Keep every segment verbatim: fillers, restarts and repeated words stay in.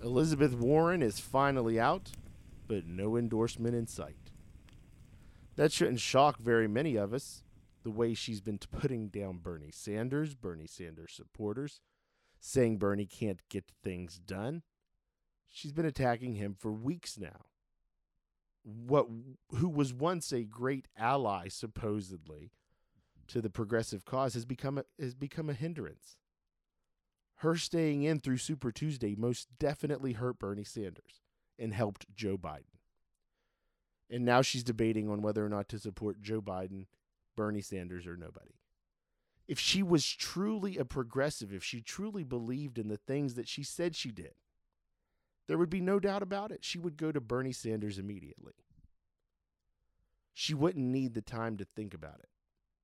Elizabeth Warren is finally out, but no endorsement in sight. That shouldn't shock very many of us, the way she's been putting down Bernie Sanders, Bernie Sanders supporters, saying Bernie can't get things done. She's been attacking him for weeks now. What who was once a great ally, supposedly, to the progressive cause has become a, has become a hindrance. Her staying in through Super Tuesday most definitely hurt Bernie Sanders and helped Joe Biden. And now she's debating on whether or not to support Joe Biden, Bernie Sanders, or nobody. If she was truly a progressive, if she truly believed in the things that she said she did, there would be no doubt about it. She would go to Bernie Sanders immediately. She wouldn't need the time to think about it.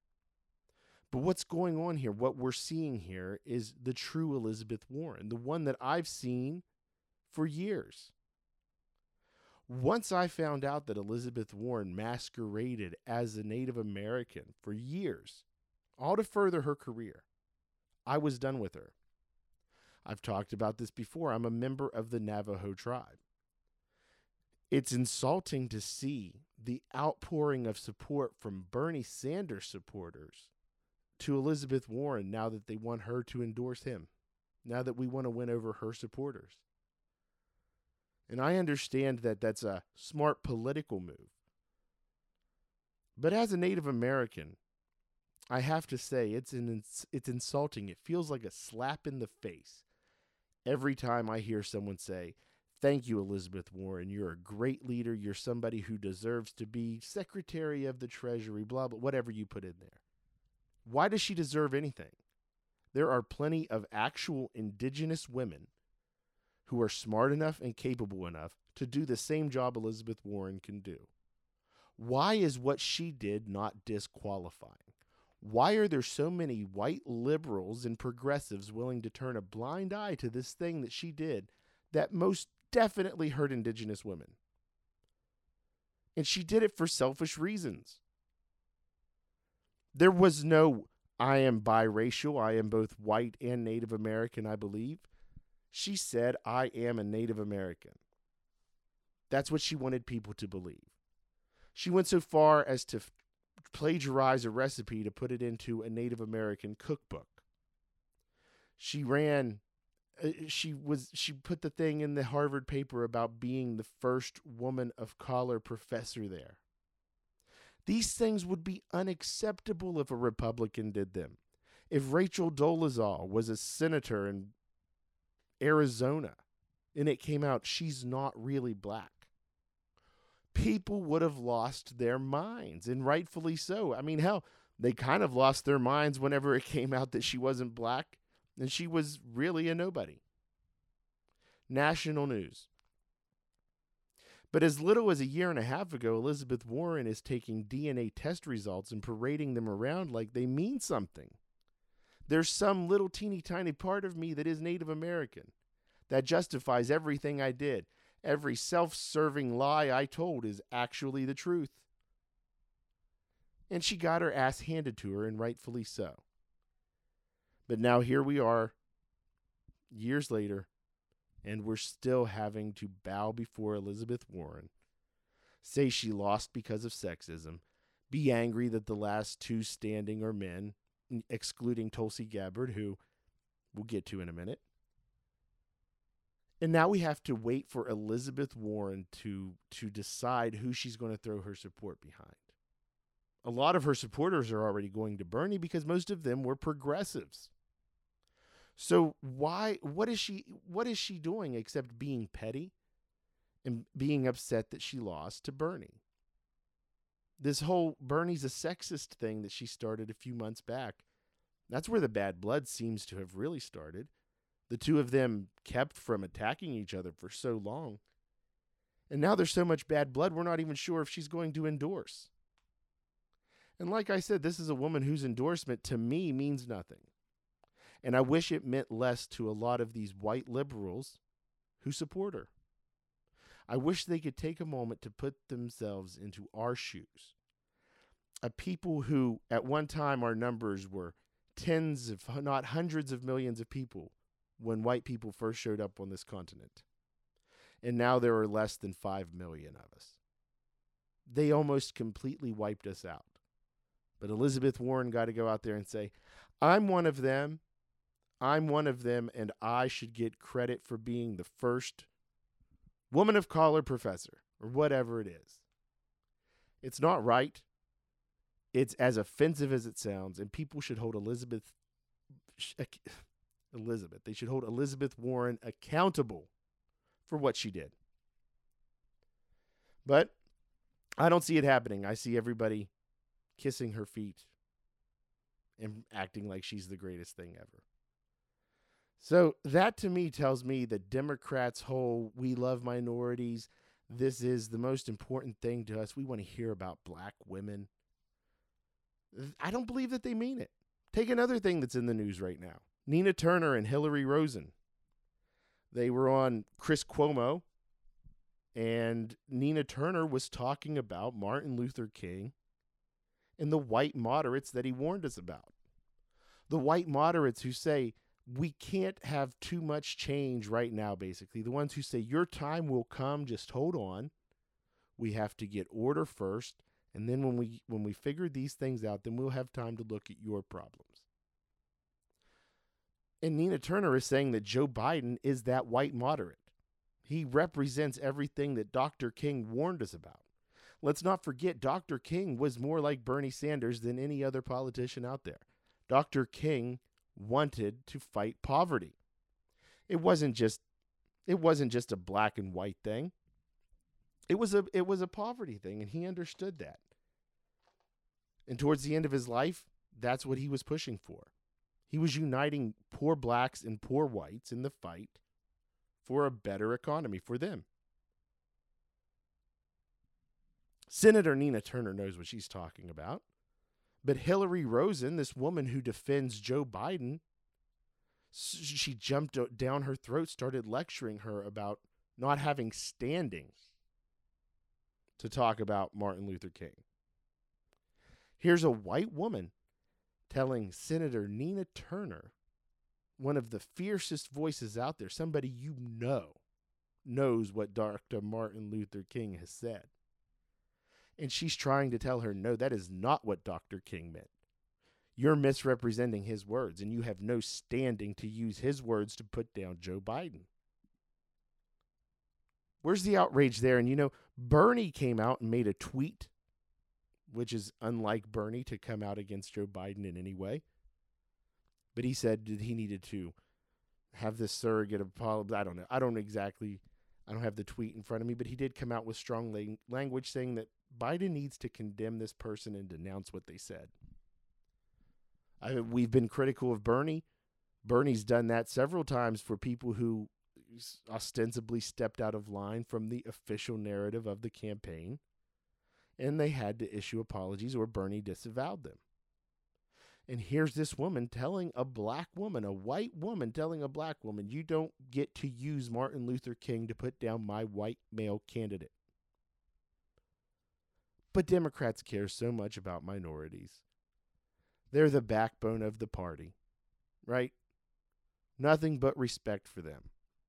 But what's going on here, what we're seeing here, is the true Elizabeth Warren, the one that I've seen for years. Once I found out that Elizabeth Warren masqueraded as a Native American for years, all to further her career, I was done with her. I've talked about this before. I'm a member of the Navajo tribe. It's insulting to see the outpouring of support from Bernie Sanders supporters to Elizabeth Warren now that they want her to endorse him, now that we want to win over her supporters. And I understand that that's a smart political move. But as a Native American, I have to say it's an, it's insulting. It feels like a slap in the face every time I hear someone say, "Thank you, Elizabeth Warren. You're a great leader. You're somebody who deserves to be Secretary of the Treasury," blah, blah, whatever you put in there. Why does she deserve anything? There are plenty of actual indigenous women who are smart enough and capable enough to do the same job Elizabeth Warren can do. Why is what she did not disqualifying? Why are there so many white liberals and progressives willing to turn a blind eye to this thing that she did that most definitely hurt indigenous women? And she did it for selfish reasons. There was no, "I am biracial, I am both white and Native American, I believe." She said, "I am a Native American." That's what she wanted people to believe. She went so far as to f- plagiarize a recipe to put it into a Native American cookbook. She ran, uh, she was, she put the thing in the Harvard paper about being the first woman of color professor there. These things would be unacceptable if a Republican did them. If Rachel Dolezal was a senator in Arizona and it came out she's not really black, people would have lost their minds, and rightfully so. I mean, hell, they kind of lost their minds whenever it came out that she wasn't black and she was really a nobody. National news. But as little as a year and a half ago, Elizabeth Warren is taking D N A test results and parading them around like they mean something. There's some little teeny tiny part of me that is Native American that justifies everything I did. Every self-serving lie I told is actually the truth. And she got her ass handed to her, and rightfully so. But now here we are, years later, and we're still having to bow before Elizabeth Warren, say she lost because of sexism, be angry that the last two standing are men, excluding Tulsi Gabbard, who we'll get to in a minute. And now we have to wait for Elizabeth Warren to, to decide who she's going to throw her support behind. A lot of her supporters are already going to Bernie because most of them were progressives. So why, what is she, what is she doing except being petty and being upset that she lost to Bernie? This whole Bernie's a sexist thing that she started a few months back, that's where the bad blood seems to have really started. The two of them kept from attacking each other for so long. And now there's so much bad blood, we're not even sure if she's going to endorse. And like I said, this is a woman whose endorsement to me means nothing. And I wish it meant less to a lot of these white liberals who support her. I wish they could take a moment to put themselves into our shoes. A people who, at one time, our numbers were tens, if not hundreds of millions of people when white people first showed up on this continent. and now there are less than five million of us. They almost completely wiped us out. But Elizabeth Warren got to go out there and say, I'm one of them. I'm one of them, and I should get credit for being the first woman of color professor, or whatever it is. It's not right. It's as offensive as it sounds, and people should hold Elizabeth Elizabeth. They should hold Elizabeth Warren accountable for what she did. But I don't see it happening. I see everybody kissing her feet and acting like she's the greatest thing ever. So that to me tells me that Democrats' whole we love minorities, this is the most important thing to us. We want to hear about black women. I don't believe that they mean it. Take another thing that's in the news right now. Nina Turner and Hillary Rosen. They were on Chris Cuomo, and Nina Turner was talking about Martin Luther King and the white moderates that he warned us about. The white moderates who say, we can't have too much change right now, basically. The ones who say, your time will come, just hold on. We have to get order first, and then when we when we figure these things out, then we'll have time to look at your problems. And Nina Turner is saying that Joe Biden is that white moderate. He represents everything that Doctor King warned us about. Let's not forget, Doctor King was more like Bernie Sanders than any other politician out there. Doctor King wanted to fight poverty. It wasn't just it wasn't just a black and white thing. It was a it was a poverty thing, and he understood that. And towards the end of his life, that's what he was pushing for. He was uniting poor blacks and poor whites in the fight for a better economy for them. Senator Nina Turner knows what she's talking about. But Hillary Rosen, this woman who defends Joe Biden, she jumped down her throat, started lecturing her about not having standing to talk about Martin Luther King. Here's a white woman telling Senator Nina Turner, one of the fiercest voices out there, somebody you know, knows what Doctor Martin Luther King has said. And she's trying to tell her, no, that is not what Doctor King meant. You're misrepresenting his words, and you have no standing to use his words to put down Joe Biden. Where's the outrage there? And, you know, Bernie came out and made a tweet, which is unlike Bernie to come out against Joe Biden in any way. But he said that he needed to have this surrogate apology. I don't know. I don't exactly, I don't have the tweet in front of me, but he did come out with strong lang- language saying that Biden needs to condemn this person and denounce what they said. I, we've been critical of Bernie. Bernie's done that several times for people who ostensibly stepped out of line from the official narrative of the campaign, and they had to issue apologies or Bernie disavowed them. And here's this woman telling a black woman, a white woman telling a black woman, you don't get to use Martin Luther King to put down my white male candidate. But Democrats care so much about minorities. They're the backbone of the party, right? Nothing but respect for them.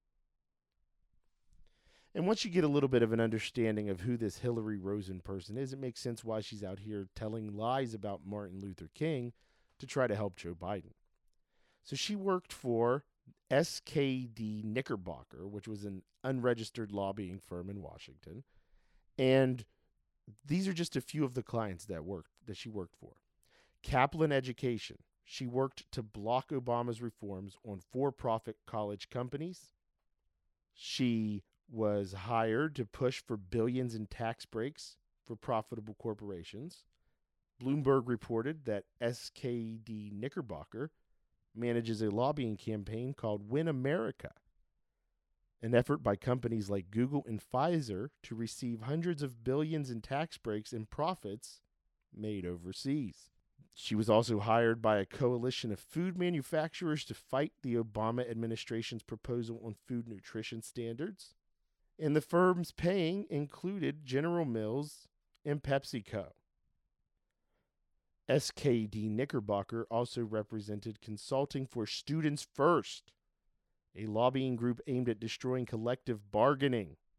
And once you get a little bit of an understanding of who this Hillary Rosen person is, it makes sense why she's out here telling lies about Martin Luther King to try to help Joe Biden. So she worked for S K D Knickerbocker, which was an unregistered lobbying firm in Washington. And these are just a few of the clients that worked that she worked for. Kaplan Education. She worked to block Obama's reforms on for-profit college companies. She was hired to push for billions in tax breaks for profitable corporations. Bloomberg reported that S K D Knickerbocker manages a lobbying campaign called Win America, an effort by companies like Google and Pfizer to receive hundreds of billions in tax breaks and profits made overseas. She was also hired by a coalition of food manufacturers to fight the Obama administration's proposal on food nutrition standards. And the firms paying included General Mills and PepsiCo. S K D Knickerbocker also represented Consulting for Students First, a lobbying group aimed at destroying collective bargaining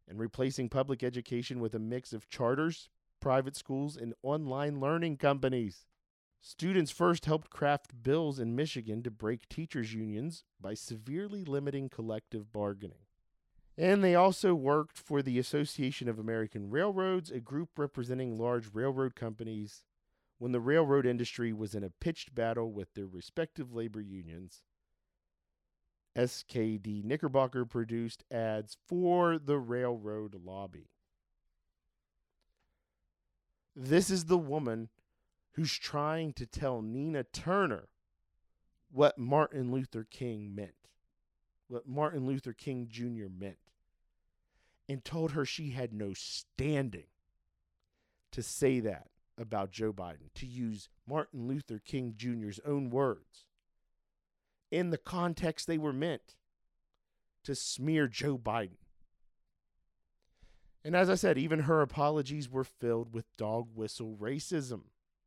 and replacing public education with a mix of charters, private schools, and online learning companies. Students first helped craft bills in Michigan to break teachers' unions by severely limiting collective bargaining. And they also worked for the Association of American Railroads, a group representing large railroad companies, when the railroad industry was in a pitched battle with their respective labor unions. S K D Knickerbocker produced ads for the railroad lobby. This is the woman who's trying to tell Nina Turner what Martin Luther King meant, what Martin Luther King Junior meant, and told her she had no standing to say that about Joe Biden, to use Martin Luther King Junior's own words in the context they were meant, to smear Joe Biden. And as I said, even her apologies were filled with dog whistle racism.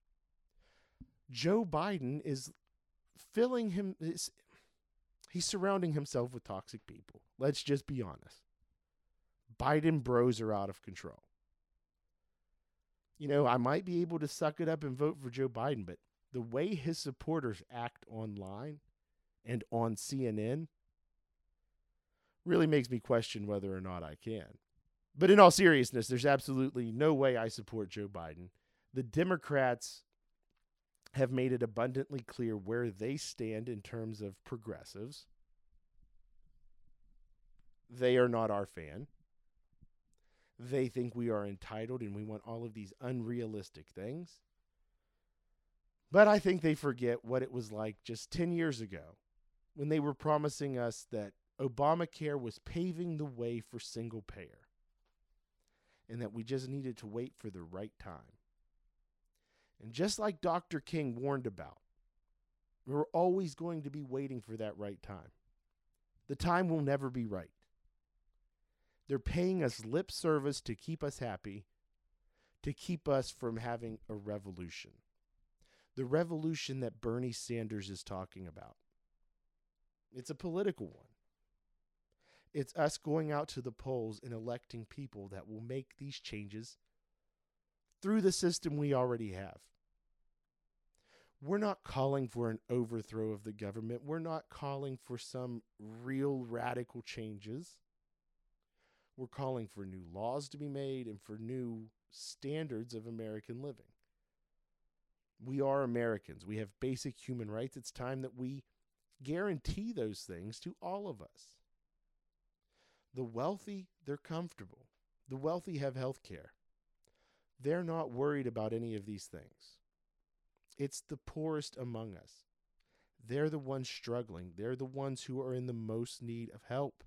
Joe Biden is filling him, is, he's surrounding himself with toxic people. Let's just be honest. Biden bros are out of control. You know, I might be able to suck it up and vote for Joe Biden, but the way his supporters act online and on C N N really makes me question whether or not I can. But in all seriousness, there's absolutely no way I support Joe Biden. The Democrats have made it abundantly clear where they stand in terms of progressives. They are not our fan. They think we are entitled and we want all of these unrealistic things. But I think they forget what it was like just ten years ago when they were promising us that Obamacare was paving the way for single payer and that we just needed to wait for the right time. And just like Doctor King warned about, we're always going to be waiting for that right time. The time will never be right. They're paying us lip service to keep us happy, to keep us from having a revolution. The revolution that Bernie Sanders is talking about. It's a political one. It's us going out to the polls and electing people that will make these changes through the system we already have. We're not calling for an overthrow of the government. We're not calling for some real radical changes. We're calling for new laws to be made and for new standards of American living. We are Americans. We have basic human rights. It's time that we guarantee those things to all of us. The wealthy, they're comfortable. The wealthy have health care. They're not worried about any of these things. It's the poorest among us. They're the ones struggling. They're the ones who are in the most need of help.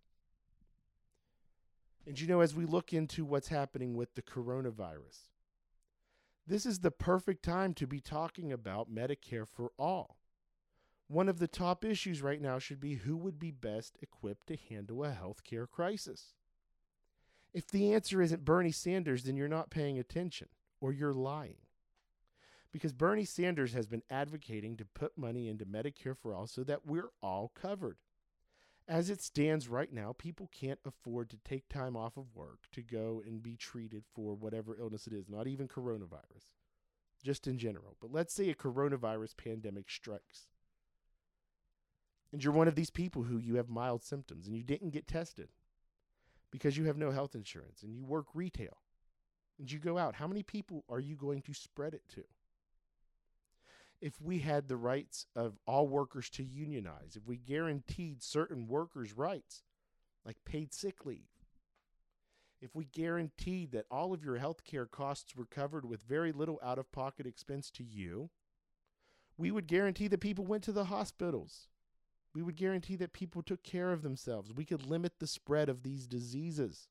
And you know, as we look into what's happening with the coronavirus, this is the perfect time to be talking about Medicare for all. One of the top issues right now should be who would be best equipped to handle a healthcare crisis. If the answer isn't Bernie Sanders, then you're not paying attention or you're lying. Because Bernie Sanders has been advocating to put money into Medicare for all so that we're all covered. As it stands right now, people can't afford to take time off of work to go and be treated for whatever illness it is, not even coronavirus, just in general. But let's say a coronavirus pandemic strikes. And you're one of these people who you have mild symptoms and you didn't get tested because you have no health insurance and you work retail and you go out. How many people are you going to spread it to? If we had the rights of all workers to unionize, if we guaranteed certain workers' rights, like paid sick leave, if we guaranteed that all of your health care costs were covered with very little out-of-pocket expense to you, we would guarantee that people went to the hospitals. We would guarantee that people took care of themselves. We could limit the spread of these diseases.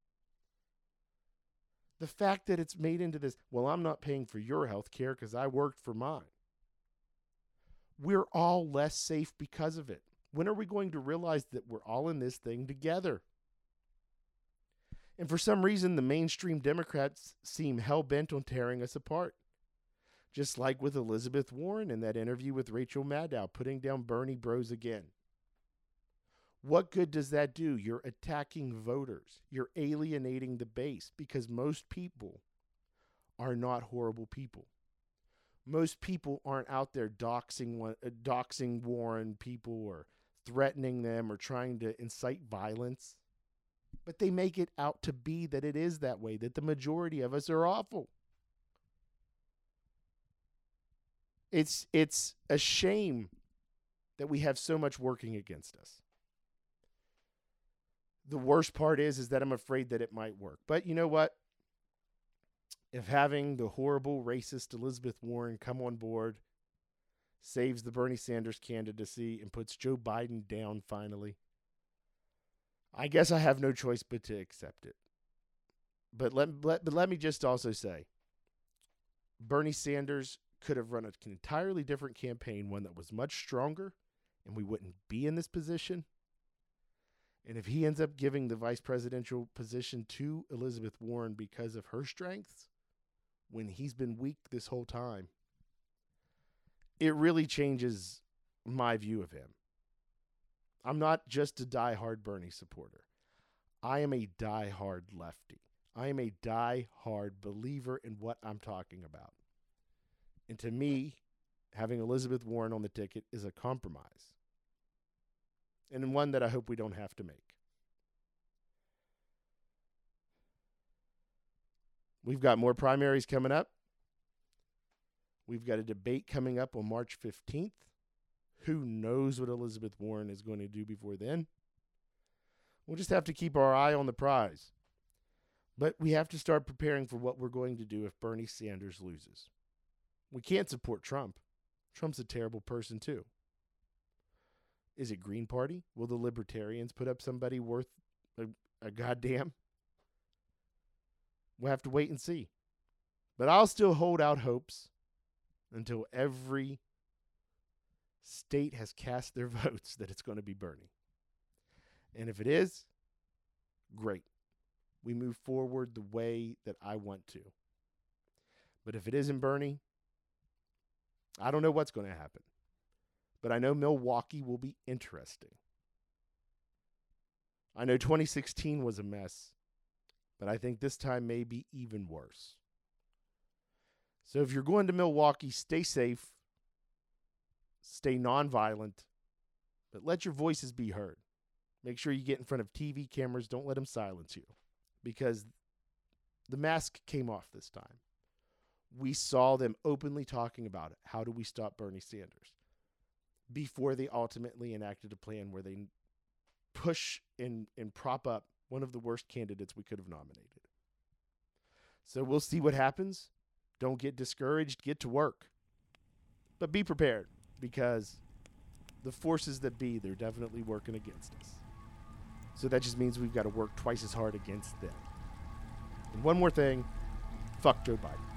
The fact that it's made into this, well, I'm not paying for your health care because I worked for mine. We're all less safe because of it. When are we going to realize that we're all in this thing together? And for some reason, the mainstream Democrats seem hell-bent on tearing us apart. Just like with Elizabeth Warren in that interview with Rachel Maddow, putting down Bernie bros again. What good does that do? You're attacking voters. You're alienating the base because most people are not horrible people. Most people aren't out there doxing, one, uh, doxing Warren people or threatening them or trying to incite violence. But they make it out to be that it is that way, that the majority of us are awful. It's it's a shame that we have so much working against us. The worst part is, is that I'm afraid that it might work. But you know what? If having the horrible, racist Elizabeth Warren come on board saves the Bernie Sanders candidacy and puts Joe Biden down finally, I guess I have no choice but to accept it. But let, let, but let me just also say, Bernie Sanders could have run an entirely different campaign, one that was much stronger, and we wouldn't be in this position. And if he ends up giving the vice presidential position to Elizabeth Warren because of her strengths, when he's been weak this whole time, it really changes my view of him. I'm not just a diehard Bernie supporter. I am a diehard lefty. I am a diehard believer in what I'm talking about. And to me, having Elizabeth Warren on the ticket is a compromise. And one that I hope we don't have to make. We've got more primaries coming up. We've got a debate coming up on March fifteenth. Who knows what Elizabeth Warren is going to do before then? We'll just have to keep our eye on the prize. But we have to start preparing for what we're going to do if Bernie Sanders loses. We can't support Trump. Trump's a terrible person too. Is it Green Party? Will the Libertarians put up somebody worth a, a goddamn? We'll have to wait and see. But I'll still hold out hopes until every state has cast their votes that it's going to be Bernie. And if it is, great. We move forward the way that I want to. But if it isn't Bernie, I don't know what's going to happen. But I know Milwaukee will be interesting. I know twenty sixteen was a mess, but I think this time may be even worse. So if you're going to Milwaukee, stay safe, stay nonviolent, but let your voices be heard. Make sure you get in front of T V cameras. Don't let them silence you, because the mask came off this time. We saw them openly talking about it. How do we stop Bernie Sanders? Before they ultimately enacted a plan where they push and, and prop up one of the worst candidates we could have nominated. So we'll see what happens. Don't get discouraged. Get to work. But be prepared, because the forces that be, they're definitely working against us. So that just means we've got to work twice as hard against them. And one more thing, fuck Joe Biden.